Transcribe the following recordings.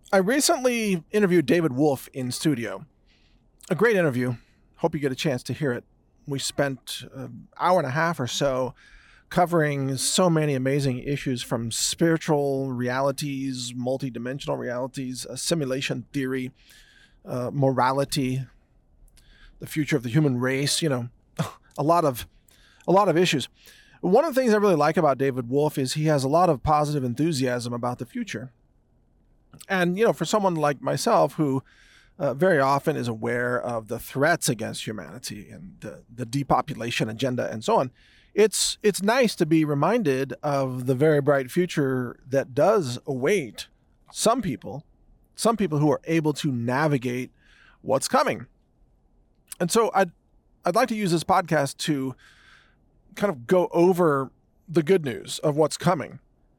I recently interviewed David Wolfe in studio. A great interview. Hope you get a chance to hear it. We spent an hour and a half or so covering so many amazing issues from spiritual realities, multidimensional realities, simulation theory, morality, the future of the human race, a lot of issues. One of the things I really like about David Wolfe is he has a lot of positive enthusiasm about the future. And, for someone like myself who very often is aware of the threats against humanity and the depopulation agenda and so on, it's nice to be reminded of the very bright future that does await some people who are able to navigate what's coming. And so I'd like to use this podcast to kind of go over the good news of what's coming.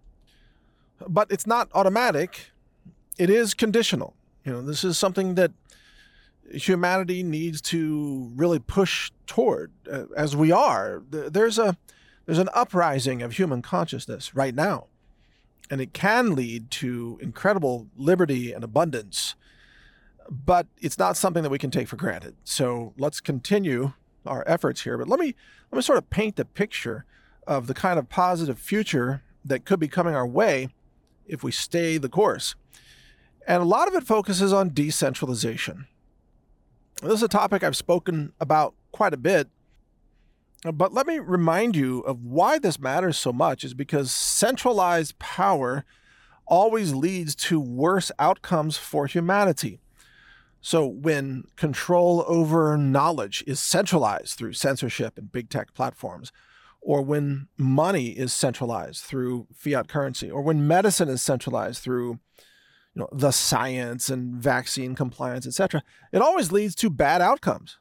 But it's not automatic. It is conditional. This is something that humanity needs to really push toward, as we are. There's an uprising of human consciousness right now, and it can lead to incredible liberty and abundance, but it's not something that we can take for granted. So let's continue our efforts here. But let me sort of paint the picture of the kind of positive future that could be coming our way if we stay the course. And a lot of it focuses on decentralization. This is a topic I've spoken about quite a bit, but let me remind you of why this matters so much is because centralized power always leads to worse outcomes for humanity. So when control over knowledge is centralized through censorship and big tech platforms, or when money is centralized through fiat currency, or when medicine is centralized through the science and vaccine compliance, etc., it always leads to bad outcomes.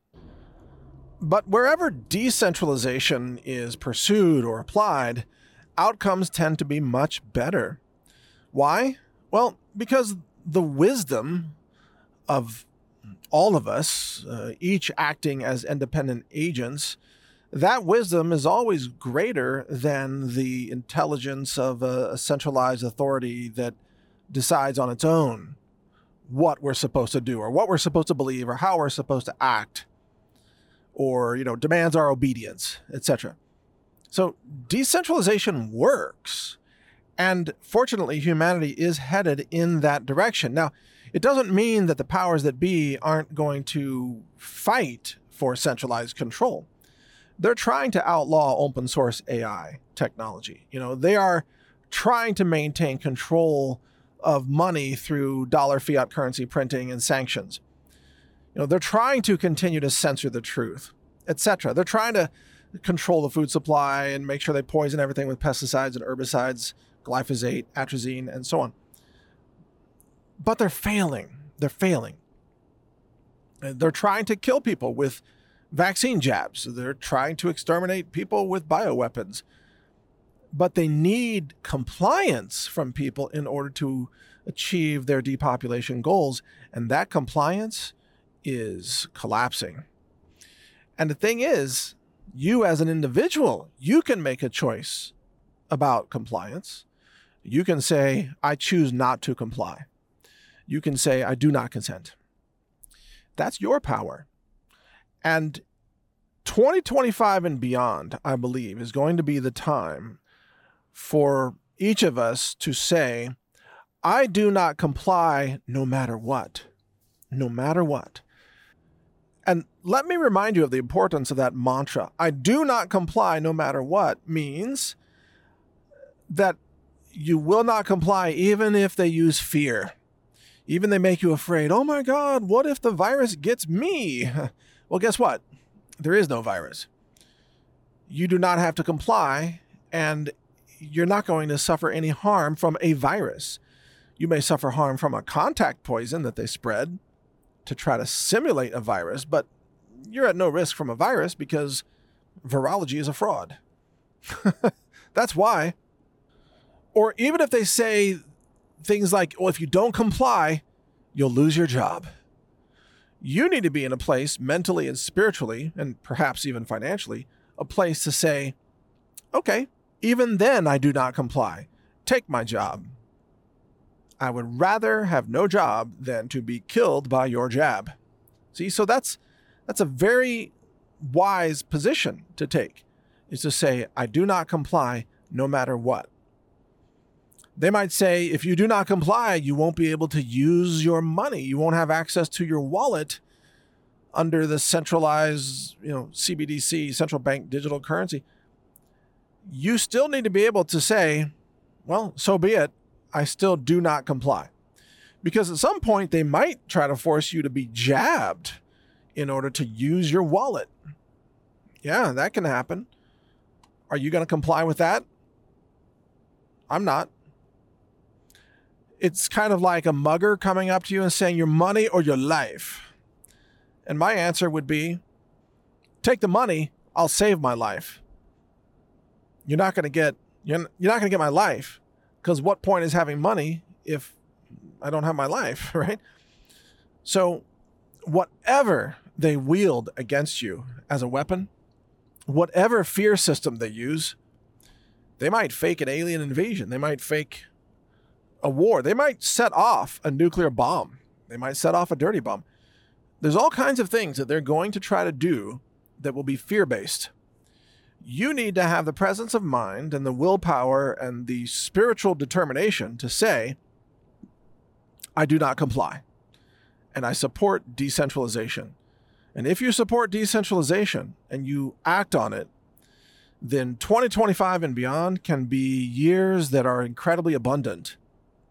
But wherever decentralization is pursued or applied, outcomes tend to be much better. Why? Well, because the wisdom of all of us, each acting as independent agents, that wisdom is always greater than the intelligence of a centralized authority that decides on its own what we're supposed to do or what we're supposed to believe or how we're supposed to act or, demands our obedience, etc. So decentralization works. And fortunately, humanity is headed in that direction. Now, it doesn't mean that the powers that be aren't going to fight for centralized control. They're trying to outlaw open source AI technology. They are trying to maintain control of money through dollar fiat currency printing and sanctions. They're trying to continue to censor the truth, etc. They're trying to control the food supply and make sure they poison everything with pesticides and herbicides, glyphosate, atrazine, and so on. But they're failing. They're trying to kill people with vaccine jabs. They're trying to exterminate people with bioweapons. But they need compliance from people in order to achieve their depopulation goals. And that compliance is collapsing. And the thing is, you as an individual, you can make a choice about compliance. You can say, I choose not to comply. You can say, I do not consent. That's your power. And 2025 and beyond, I believe, is going to be the time for each of us to say, I do not comply no matter what. No matter what. And let me remind you of the importance of that mantra. I do not comply no matter what means that you will not comply even if they use fear. Even they make you afraid. Oh my God, what if the virus gets me? Well, guess what? There is no virus. You do not have to comply, and you're not going to suffer any harm from a virus. You may suffer harm from a contact poison that they spread to try to simulate a virus, but you're at no risk from a virus because virology is a fraud. That's why. Or even if they say things like, well, if you don't comply, you'll lose your job. You need to be in a place mentally and spiritually, and perhaps even financially, a place to say, okay, even then I do not comply. Take my job. I would rather have no job than to be killed by your jab. See, so that's a very wise position to take, is to say, I do not comply no matter what. They might say, if you do not comply, you won't be able to use your money. You won't have access to your wallet under the centralized, CBDC, central bank digital currency. You still need to be able to say, well, so be it. I still do not comply. Because at some point, they might try to force you to be jabbed in order to use your wallet. Yeah, that can happen. Are you going to comply with that? I'm not. It's kind of like a mugger coming up to you and saying, your money or your life. And my answer would be, take the money, I'll save my life. You're not going to get my life, because what point is having money if I don't have my life, right? So whatever they wield against you as a weapon, whatever fear system they use, they might fake an alien invasion. They might fake a war. They might set off a nuclear bomb. They might set off a dirty bomb. There's all kinds of things that they're going to try to do that will be fear-based. You need to have the presence of mind and the willpower and the spiritual determination to say, I do not comply, and I support decentralization. And if you support decentralization and you act on it, then 2025 and beyond can be years that are incredibly abundant.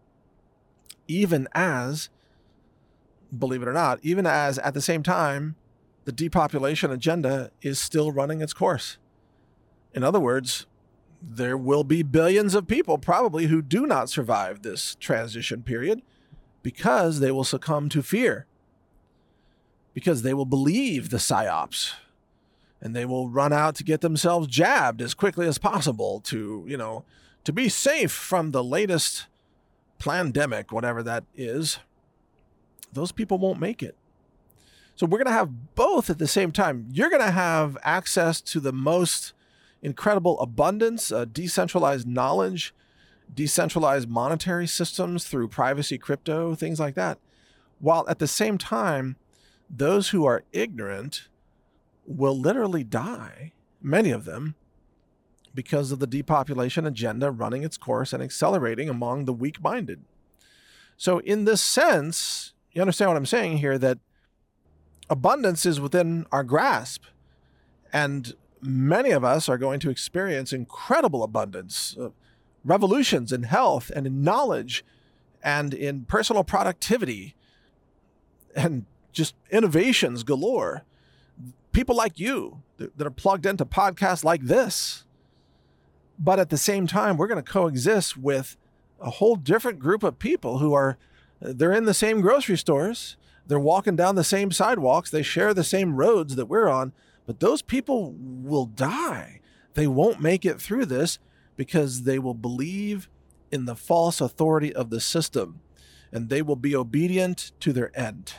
Even as, believe it or not, even as at the same time, the depopulation agenda is still running its course. In other words, there will be billions of people probably who do not survive this transition period because they will succumb to fear, because they will believe the psyops, and they will run out to get themselves jabbed as quickly as possible to be safe from the latest plandemic, whatever that is. Those people won't make it. So we're going to have both at the same time. You're going to have access to the most incredible abundance, decentralized knowledge, decentralized monetary systems through privacy, crypto, things like that. While at the same time, those who are ignorant will literally die, many of them, because of the depopulation agenda running its course and accelerating among the weak-minded. So in this sense, you understand what I'm saying here, that abundance is within our grasp, and many of us are going to experience incredible abundance, revolutions in health and in knowledge and in personal productivity and just innovations galore. People like you that are plugged into podcasts like this. But at the same time, we're going to coexist with a whole different group of people who they're in the same grocery stores. They're walking down the same sidewalks. They share the same roads that we're on. But those people will die. They won't make it through this because they will believe in the false authority of the system, and they will be obedient to their end.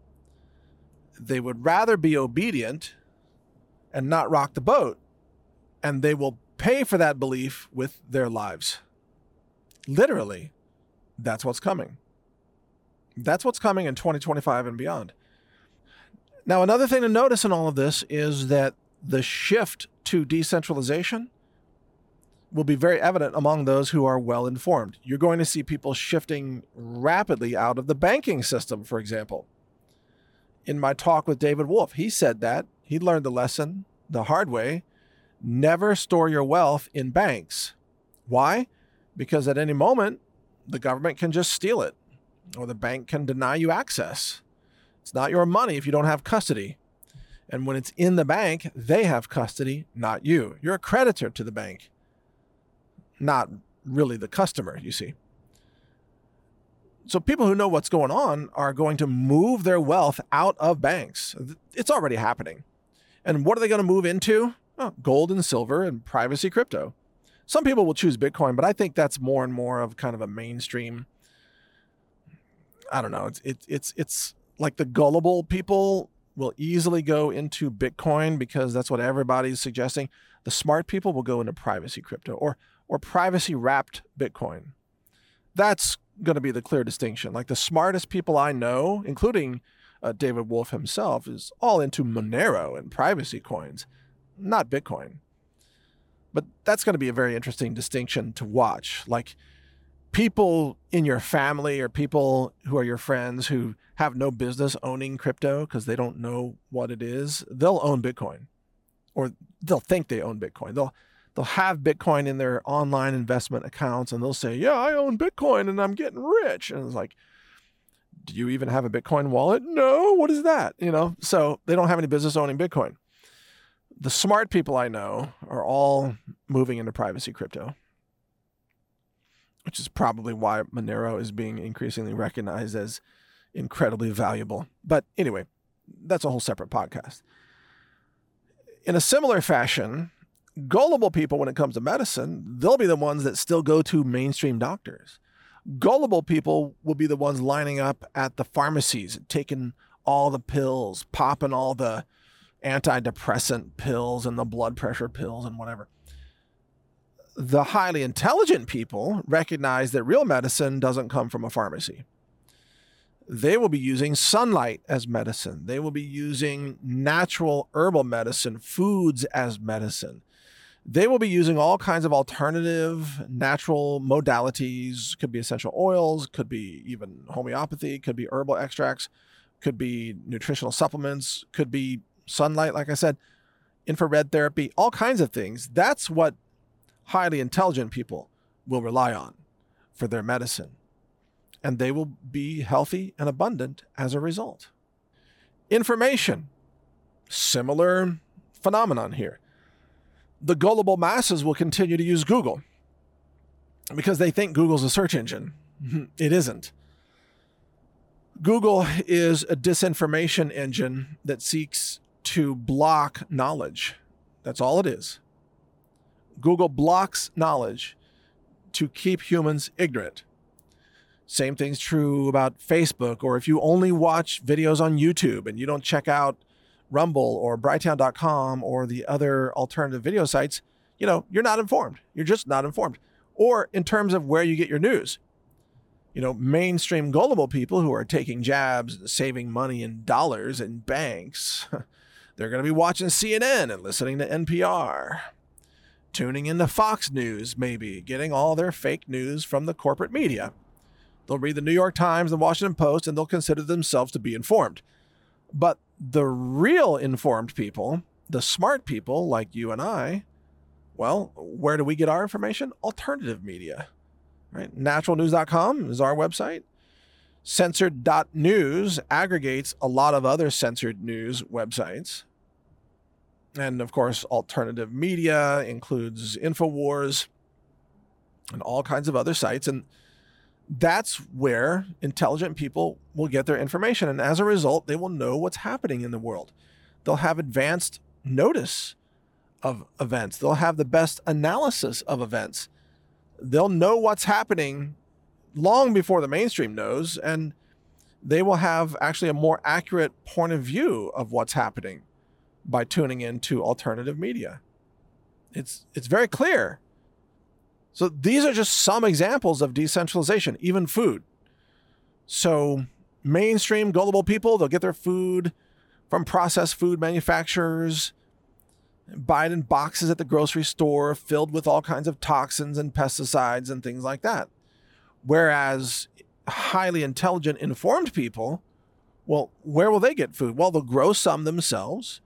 They would rather be obedient and not rock the boat, and they will pay for that belief with their lives. Literally, that's what's coming. That's what's coming in 2025 and beyond. Now, another thing to notice in all of this is that the shift to decentralization will be very evident among those who are well informed. You're going to see people shifting rapidly out of the banking system, for example. In my talk with David Wolf, he said that he learned the lesson the hard way. Never store your wealth in banks. Why? Because at any moment, the government can just steal it, or the bank can deny you access. It's not your money if you don't have custody. And when it's in the bank, they have custody, not you. You're a creditor to the bank, not really the customer, you see. So people who know what's going on are going to move their wealth out of banks. It's already happening. And what are they going to move into? Oh, gold and silver and privacy crypto. Some people will choose Bitcoin, but I think that's more and more of kind of a mainstream. I don't know. It's like the gullible people will easily go into Bitcoin because that's what everybody's suggesting. The smart people will go into privacy crypto or privacy wrapped Bitcoin. That's going to be the clear distinction. Like the smartest people I know, including David Wolf himself, is all into Monero and privacy coins, not Bitcoin. But that's going to be a very interesting distinction to watch. Like people in your family or people who are your friends who have no business owning crypto because they don't know what it is, they'll own Bitcoin, or they'll think they own Bitcoin. They'll have Bitcoin in their online investment accounts and they'll say, yeah, I own Bitcoin and I'm getting rich. And it's like, do you even have a Bitcoin wallet? No, what is that? So they don't have any business owning Bitcoin. The smart people I know are all moving into privacy crypto, which is probably why Monero is being increasingly recognized as incredibly valuable. But anyway, that's a whole separate podcast. In a similar fashion, gullible people, when it comes to medicine, they'll be the ones that still go to mainstream doctors. Gullible people will be the ones lining up at the pharmacies, taking all the pills, popping all the antidepressant pills and the blood pressure pills and whatever. The highly intelligent people recognize that real medicine doesn't come from a pharmacy. They will be using sunlight as medicine. They will be using natural herbal medicine, foods as medicine. They will be using all kinds of alternative natural modalities. Could be essential oils, could be even homeopathy, could be herbal extracts, could be nutritional supplements, could be sunlight, like I said, infrared therapy, all kinds of things. That's what highly intelligent people will rely on for their medicine. And they will be healthy and abundant as a result. Information, similar phenomenon here. The gullible masses will continue to use Google because they think Google's a search engine. It isn't. Google is a disinformation engine that seeks to block knowledge. That's all it is. Google blocks knowledge to keep humans ignorant. Same thing's true about Facebook, or if you only watch videos on YouTube and you don't check out Rumble or Brighteon.com or the other alternative video sites, you're not informed. You're just not informed. Or in terms of where you get your news, mainstream gullible people who are taking jabs, saving money in dollars in banks, they're going to be watching CNN and listening to NPR, tuning into Fox News, maybe getting all their fake news from the corporate media. They'll read the New York Times and Washington Post, and they'll consider themselves to be informed. But the real informed people, the smart people like you and I, well, where do we get our information? Alternative media, right? Naturalnews.com is our website. Censored.news aggregates a lot of other censored news websites. And of course, alternative media includes InfoWars and all kinds of other sites. And that's where intelligent people will get their information. And as a result, they will know what's happening in the world. They'll have advanced notice of events. They'll have the best analysis of events. They'll know what's happening long before the mainstream knows, and they will have actually a more accurate point of view of what's happening by tuning into alternative media. It's very clear. So these are just some examples of decentralization, even food. So mainstream gullible people, they'll get their food from processed food manufacturers, buy it in boxes at the grocery store filled with all kinds of toxins and pesticides and things like that. Whereas highly intelligent, informed people, well, where will they get food? Well, they'll grow some themselves,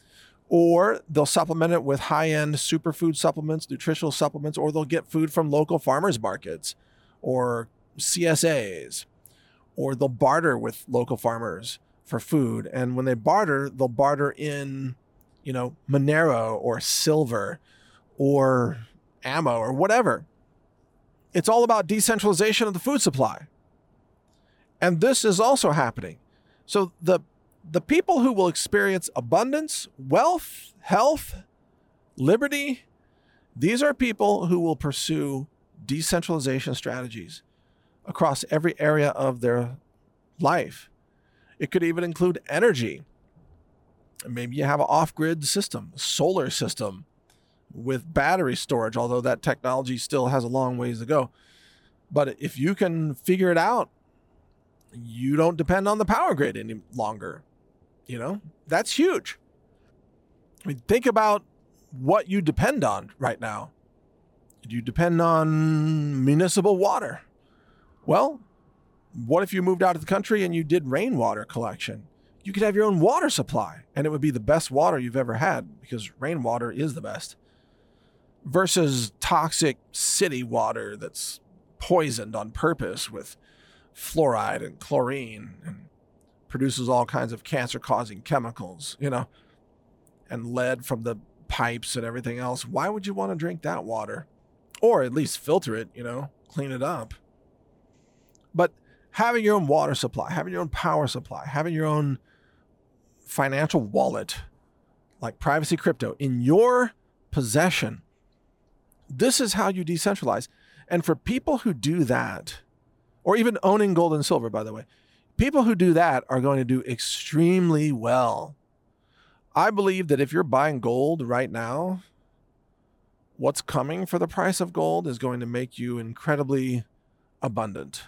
or they'll supplement it with high-end superfood supplements, nutritional supplements, or they'll get food from local farmers markets or CSAs, or they'll barter with local farmers for food. And when they barter, they'll barter in, Monero or silver or ammo or whatever. It's all about decentralization of the food supply. And this is also happening. So the people who will experience abundance, wealth, health, liberty, these are people who will pursue decentralization strategies across every area of their life. It could even include energy. Maybe you have an off-grid system, solar system with battery storage, although that technology still has a long ways to go. But if you can figure it out, you don't depend on the power grid any longer. That's huge. I mean, think about what you depend on right now. You depend on municipal water. Well, what if you moved out of the country and you did rainwater collection? You could have your own water supply, and it would be the best water you've ever had, because rainwater is the best, versus toxic city water that's poisoned on purpose with fluoride and chlorine and produces all kinds of cancer-causing chemicals, and lead from the pipes and everything else. Why would you want to drink that water? Or at least filter it, clean it up. But having your own water supply, having your own power supply, having your own financial wallet, like Privacy Crypto, in your possession, this is how you decentralize. And for people who do that, or even owning gold and silver, by the way, people who do that are going to do extremely well. I believe that if you're buying gold right now, what's coming for the price of gold is going to make you incredibly abundant.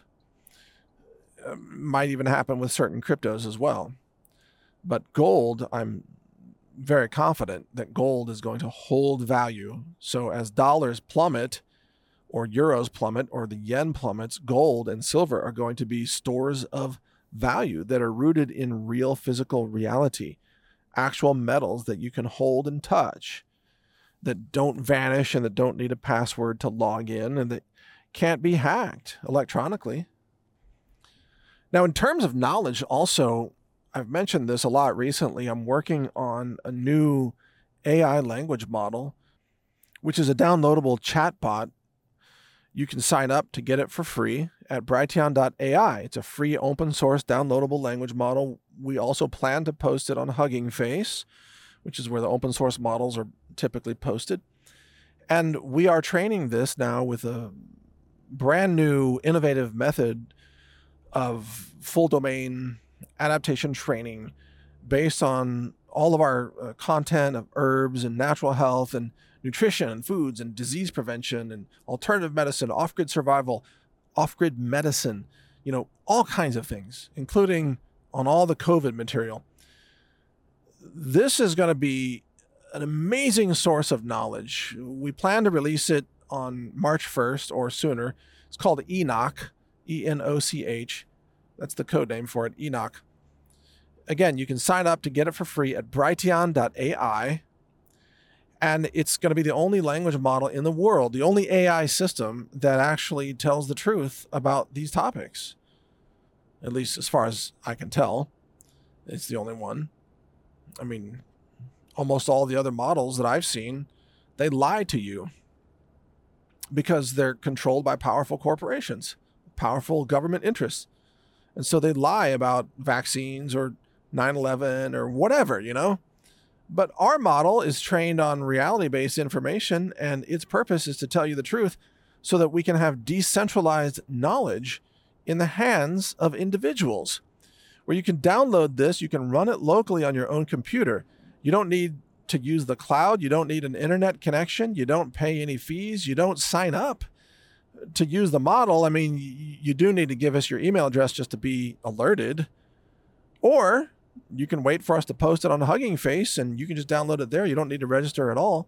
Might even happen with certain cryptos as well. But gold, I'm very confident that gold is going to hold value. So as dollars plummet, or euros plummet, or the yen plummets, gold and silver are going to be stores of value that are rooted in real physical reality, actual metals that you can hold and touch, that don't vanish and that don't need a password to log in, and that can't be hacked electronically. Now, in terms of knowledge, also, I've mentioned this a lot recently. I'm working on a new AI language model, which is a downloadable chatbot. You can sign up to get it for free at Brighteon.ai. It's a free open source downloadable language model. We also plan to post it on Hugging Face, which is where the open source models are typically posted. And we are training this now with a brand new innovative method of full domain adaptation training based on all of our content of herbs and natural health and nutrition and foods and disease prevention and alternative medicine, off-grid survival, off-grid medicine, all kinds of things, including on all the COVID material. This is going to be an amazing source of knowledge. We plan to release it on March 1st or sooner. It's called Enoch, E-N-O-C-H. That's the code name for it, Enoch. Again, you can sign up to get it for free at Brighteon.ai. And it's going to be the only language model in the world, the only AI system that actually tells the truth about these topics. At least as far as I can tell, it's the only one. I mean, almost all the other models that I've seen, they lie to you because they're controlled by powerful corporations, powerful government interests. And so they lie about vaccines or 9/11 or whatever, But our model is trained on reality-based information, and its purpose is to tell you the truth so that we can have decentralized knowledge in the hands of individuals, where you can download this, you can run it locally on your own computer. You don't need to use the cloud. You don't need an internet connection. You don't pay any fees. You don't sign up to use the model. I mean, you do need to give us your email address just to be alerted, or you can wait for us to post it on Hugging Face and you can just download it there. You don't need to register at all.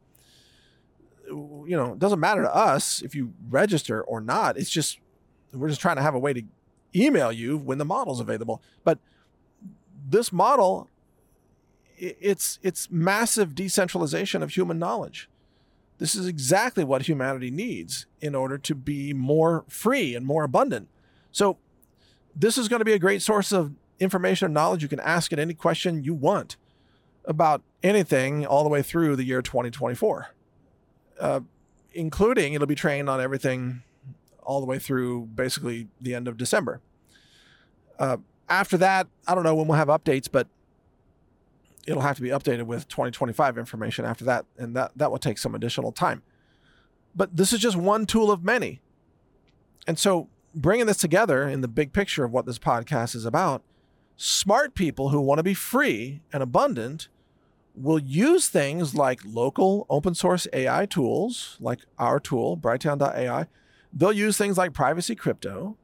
It doesn't matter to us if you register or not. It's just, we're just trying to have a way to email you when the model's available. But this model, it's massive decentralization of human knowledge. This is exactly what humanity needs in order to be more free and more abundant. So this is going to be a great source of information and knowledge. You can ask it any question you want about anything all the way through the year 2024, including it'll be trained on everything all the way through basically the end of December. After that, I don't know when we'll have updates, but it'll have to be updated with 2025 information after that, and that will take some additional time. But this is just one tool of many. And so bringing this together in the big picture of what this podcast is about, smart people who want to be free and abundant will use things like local open source AI tools, like our tool, Brighteon.ai, They'll use things like privacy crypto,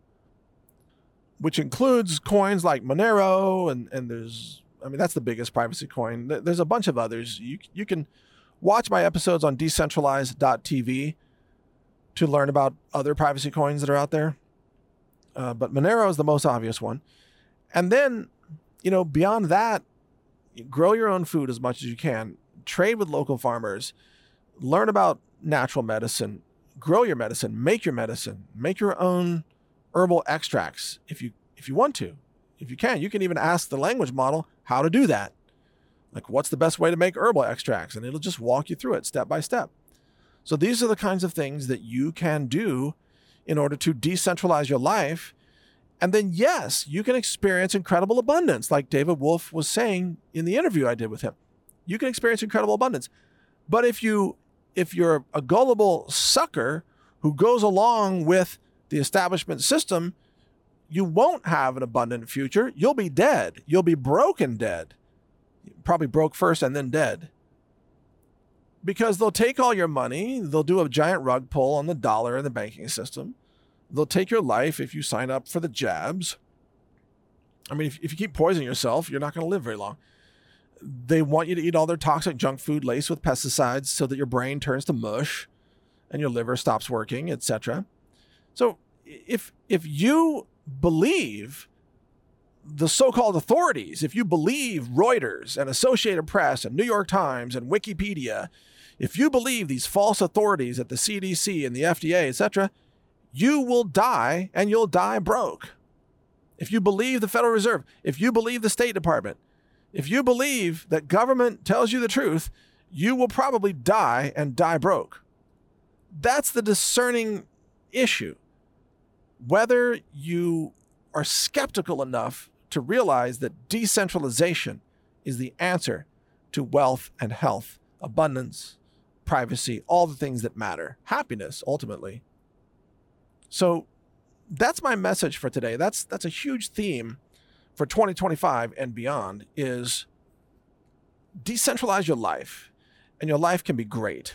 which includes coins like Monero, and that's the biggest privacy coin. There's a bunch of others. You can watch my episodes on decentralized.tv to learn about other privacy coins that are out there. But Monero is the most obvious one. And then, beyond that, grow your own food as much as you can. Trade with local farmers. Learn about natural medicine. Grow your medicine. Make your own herbal extracts if you want to. If you can, you can even ask the language model how to do that. Like, what's the best way to make herbal extracts? And it'll just walk you through it step by step. So these are the kinds of things that you can do in order to decentralize your life. And then, yes, you can experience incredible abundance, like David Wolf was saying in the interview I did with him. You can experience incredible abundance. But if you're a gullible sucker who goes along with the establishment system, you won't have an abundant future. You'll be dead. You'll be broken dead. Probably broke first and then dead. Because they'll take all your money. They'll do a giant rug pull on the dollar and the banking system. They'll take your life if you sign up for the jabs. I mean, if you keep poisoning yourself, you're not going to live very long. They want you to eat all their toxic junk food laced with pesticides so that your brain turns to mush and your liver stops working, etc. So if you believe the so-called authorities, if you believe Reuters and Associated Press and New York Times and Wikipedia, if you believe these false authorities at the CDC and the FDA, etc., you will die, and you'll die broke. If you believe the Federal Reserve, if you believe the State Department, if you believe that government tells you the truth, you will probably die and die broke. That's the discerning issue. Whether you are skeptical enough to realize that decentralization is the answer to wealth and health, abundance, privacy, all the things that matter, happiness, ultimately. So that's my message for today. That's a huge theme for 2025 and beyond, is decentralize your life, and your life can be great.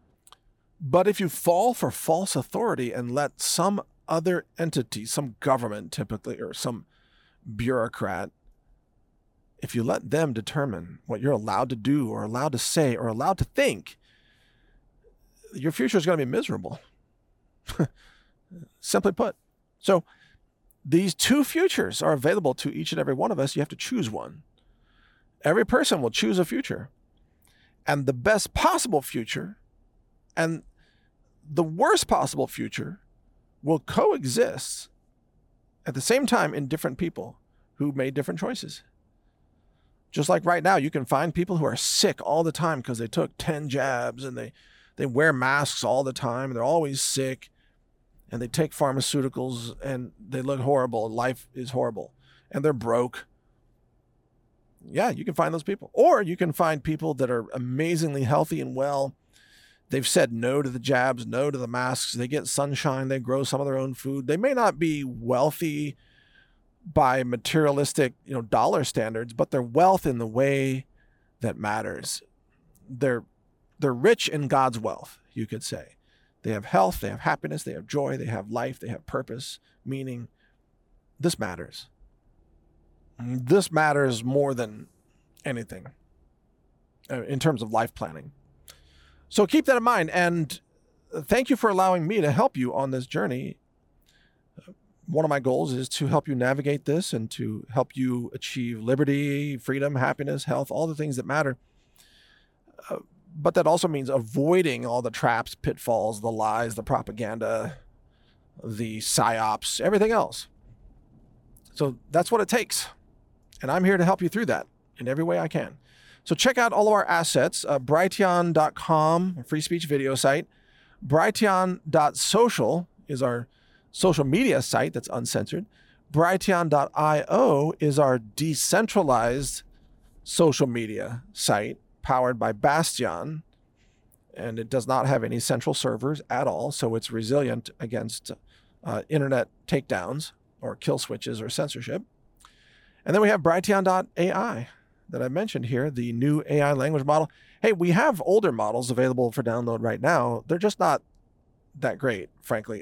But if you fall for false authority and let some other entity, some government typically, or some bureaucrat, if you let them determine what you're allowed to do or allowed to say or allowed to think, your future is going to be miserable. Simply put. So these two futures are available to each and every one of us. You have to choose one. Every person will choose a future. And the best possible future and the worst possible future will coexist at the same time in different people who made different choices. Just like right now, you can find people who are sick all the time because they took 10 jabs and they wear masks all the time. They're always sick. And they take pharmaceuticals and they look horrible. Life is horrible. And they're broke. Yeah, you can find those people. Or you can find people that are amazingly healthy and well. They've said no to the jabs, no to the masks. They get sunshine. They grow some of their own food. They may not be wealthy by materialistic, dollar standards, but they're wealth in the way that matters. They're rich in God's wealth, you could say. They have health, they have happiness, they have joy, they have life, they have purpose, meaning. This matters. This matters more than anything in terms of life planning. So keep that in mind, and thank you for allowing me to help you on this journey. One of my goals is to help you navigate this and to help you achieve liberty, freedom, happiness, health, all the things that matter. But that also means avoiding all the traps, pitfalls, the lies, the propaganda, the psyops, everything else. So that's what it takes. And I'm here to help you through that in every way I can. So check out all of our assets, Brighteon.com, a free speech video site. Brighteon.social is our social media site that's uncensored. Brighteon.io is our decentralized social media site, powered by Bastion, and it does not have any central servers at all, so it's resilient against internet takedowns or kill switches or censorship. And then we have Brighteon.ai that I mentioned here, the new AI language model. Hey, we have older models available for download right now. They're just not that great, frankly.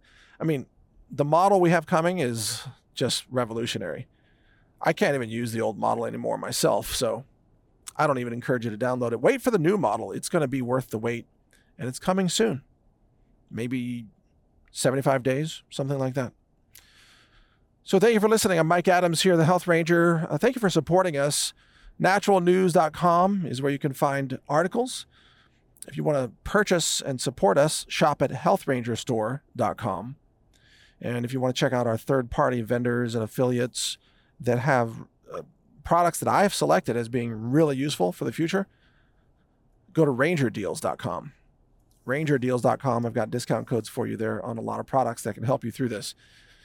The model we have coming is just revolutionary. I can't even use the old model anymore myself, so I don't even encourage you to download it. Wait for the new model. It's going to be worth the wait, and it's coming soon. Maybe 75 days, something like that. So thank you for listening. I'm Mike Adams here, the Health Ranger. Thank you for supporting us. Naturalnews.com is where you can find articles. If you want to purchase and support us, shop at healthrangerstore.com. And if you want to check out our third-party vendors and affiliates that have products that I have selected as being really useful for the future, go to rangerdeals.com. rangerdeals.com. I've got discount codes for you there on a lot of products that can help you through this.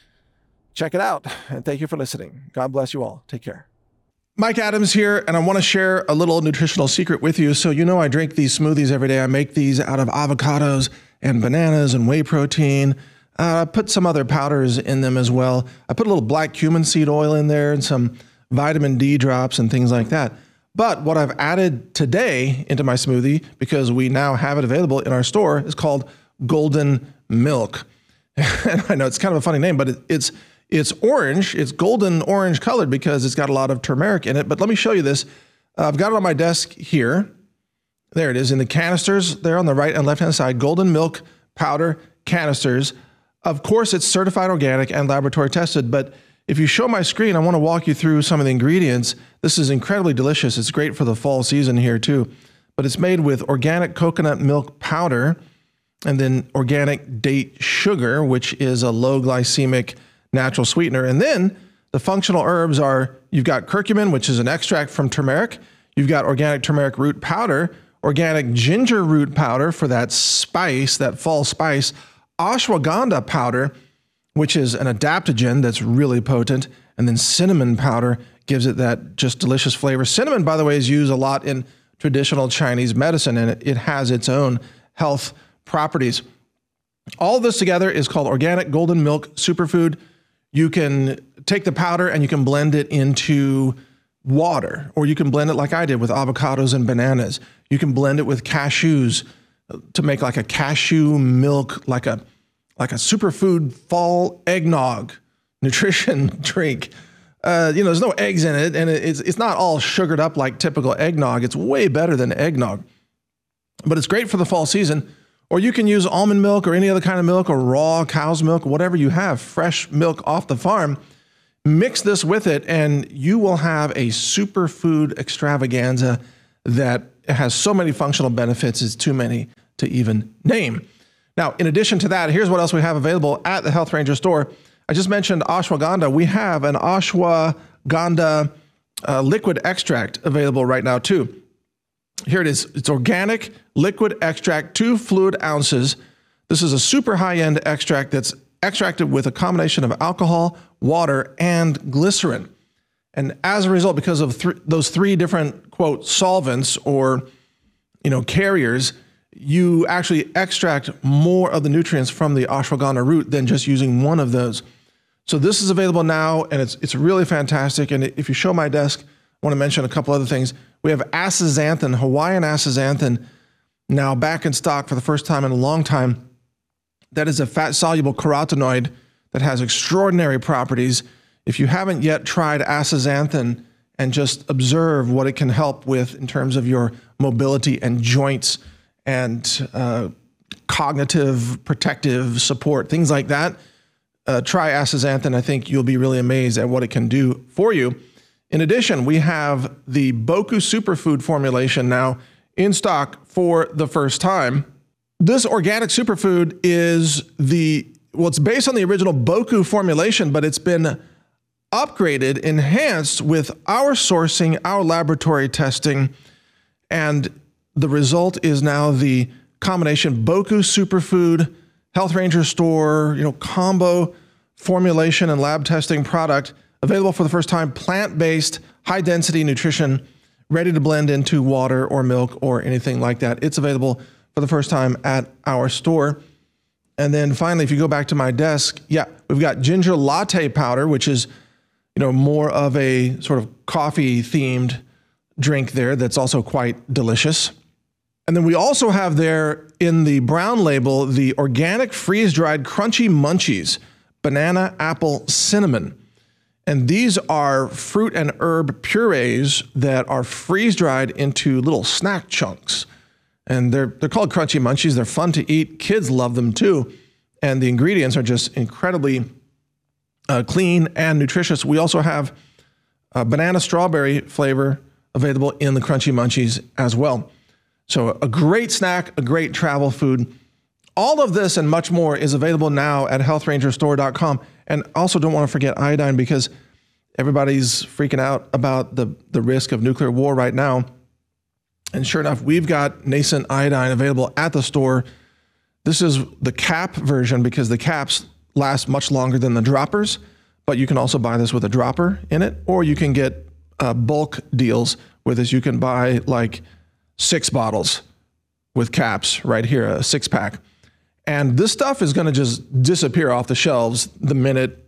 Check it out, and thank you for listening. God bless you all. Take care. Mike Adams here, and I want to share a little nutritional secret with you. So I drink these smoothies every day. I make these out of avocados and bananas and whey protein. I put some other powders in them as well. I put a little black cumin seed oil in there and some vitamin D drops and things like that. But what I've added today into my smoothie, because we now have it available in our store, is called Golden Milk. And I know it's kind of a funny name, but it's orange. It's golden orange colored because it's got a lot of turmeric in it. But let me show you this. I've got it on my desk here. There it is in the canisters there on the right and left-hand side, Golden Milk powder canisters. Of course, it's certified organic and laboratory tested, but if you show my screen, I want to walk you through some of the ingredients. This is incredibly delicious. It's great for the fall season here too, but it's made with organic coconut milk powder and then organic date sugar, which is a low glycemic natural sweetener. And then the functional herbs are, you've got curcumin, which is an extract from turmeric. You've got organic turmeric root powder, organic ginger root powder for that spice, that fall spice, ashwagandha powder, which is an adaptogen that's really potent, and then cinnamon powder gives it that just delicious flavor. Cinnamon, by the way, is used a lot in traditional Chinese medicine, and it has its own health properties. All this together is called Organic Golden Milk Superfood. You can take the powder and you can blend it into water, or you can blend it like I did with avocados and bananas. You can blend it with cashews to make like a cashew milk, like a superfood fall eggnog nutrition drink. There's no eggs in it, and it's not all sugared up like typical eggnog. It's way better than eggnog, but it's great for the fall season. Or you can use almond milk or any other kind of milk or raw cow's milk, whatever you have, fresh milk off the farm. Mix this with it, and you will have a superfood extravaganza that has so many functional benefits, it's too many to even name. Now, in addition to that, here's what else we have available at the Health Ranger store. I just mentioned ashwagandha. We have an ashwagandha liquid extract available right now too. Here it is. It's organic liquid extract, 2 fluid ounces. This is a super high-end extract that's extracted with a combination of alcohol, water, and glycerin. And as a result, because of those 3 different, quote, solvents or, carriers, you actually extract more of the nutrients from the ashwagandha root than just using one of those. So this is available now, and it's really fantastic. And if you show my desk, I want to mention a couple other things. We have astaxanthin, Hawaiian astaxanthin, now back in stock for the first time in a long time. That is a fat-soluble carotenoid that has extraordinary properties. If you haven't yet tried astaxanthin and just observe what it can help with in terms of your mobility and joints and cognitive protective support, things like that, try astaxanthin. I think you'll be really amazed at what it can do for you. In addition, we have the Boku Superfood formulation now in stock for the first time. This organic superfood is it's based on the original Boku formulation, but it's been upgraded, enhanced with our sourcing, our laboratory testing, and the result is now the combination Boku Superfood, Health Ranger Store, combo formulation and lab testing product available for the first time, plant-based, high-density nutrition, ready to blend into water or milk or anything like that. It's available for the first time at our store. And then finally, if you go back to my desk, we've got ginger latte powder, which is, more of a sort of coffee-themed drink there that's also quite delicious. And then we also have there in the brown label, the organic freeze-dried crunchy munchies, banana, apple, cinnamon. And these are fruit and herb purees that are freeze-dried into little snack chunks. And they're called crunchy munchies. They're fun to eat. Kids love them too. And the ingredients are just incredibly clean and nutritious. We also have banana strawberry flavor available in the crunchy munchies as well. So a great snack, a great travel food. All of this and much more is available now at healthrangerstore.com. And also don't want to forget iodine, because everybody's freaking out about the risk of nuclear war right now. And sure enough, we've got nascent iodine available at the store. This is the cap version, because the caps last much longer than the droppers, but you can also buy this with a dropper in it, or you can get bulk deals with this. You can buy like 6 bottles with caps right here, a 6-pack. And this stuff is going to just disappear off the shelves the minute,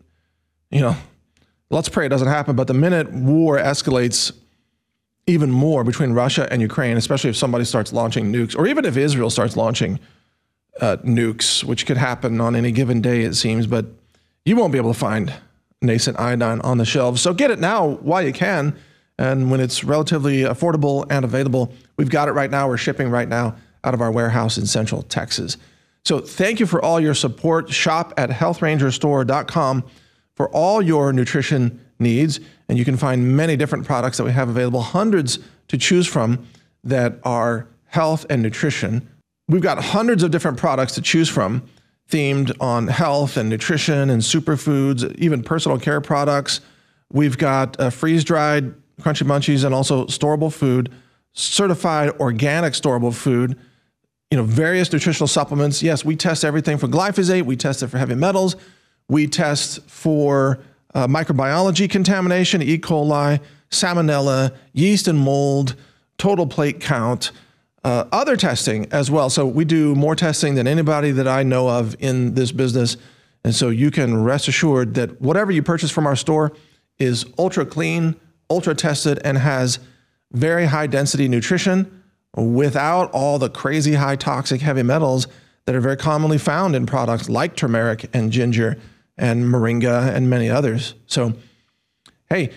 let's pray it doesn't happen, but the minute war escalates even more between Russia and Ukraine, especially if somebody starts launching nukes, or even if Israel starts launching nukes, which could happen on any given day, it seems, but you won't be able to find nascent iodine on the shelves. So get it now while you can. And when it's relatively affordable and available, we've got it right now. We're shipping right now out of our warehouse in Central Texas. So thank you for all your support. Shop at healthrangerstore.com for all your nutrition needs. And you can find many different products that we have available, hundreds to choose from that are health and nutrition. We've got hundreds of different products to choose from, themed on health and nutrition and superfoods, even personal care products. We've got freeze-dried crunchy munchies and also storable food, certified organic storable food, various nutritional supplements. Yes, we test everything for glyphosate. We test it for heavy metals. We test for microbiology contamination, E. coli, salmonella, yeast and mold, total plate count, other testing as well. So we do more testing than anybody that I know of in this business. And so you can rest assured that whatever you purchase from our store is ultra clean, ultra tested, and has very high density nutrition without all the crazy high toxic heavy metals that are very commonly found in products like turmeric and ginger and moringa and many others. So, hey,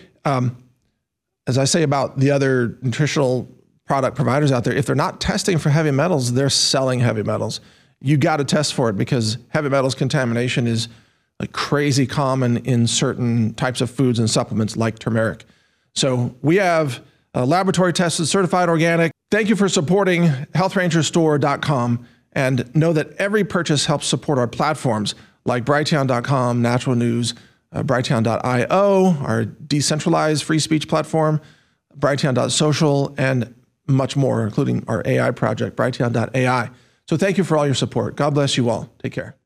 as I say about the other nutritional product providers out there, if they're not testing for heavy metals, they're selling heavy metals. You got to test for it, because heavy metals contamination is like crazy common in certain types of foods and supplements like turmeric. So we have laboratory tested, certified organic. Thank you for supporting healthrangerstore.com, and know that every purchase helps support our platforms like Brighteon.com, Natural News, Brighteon.io, our decentralized free speech platform, Brighteon.social, and much more, including our AI project, Brighteon.ai. So thank you for all your support. God bless you all. Take care.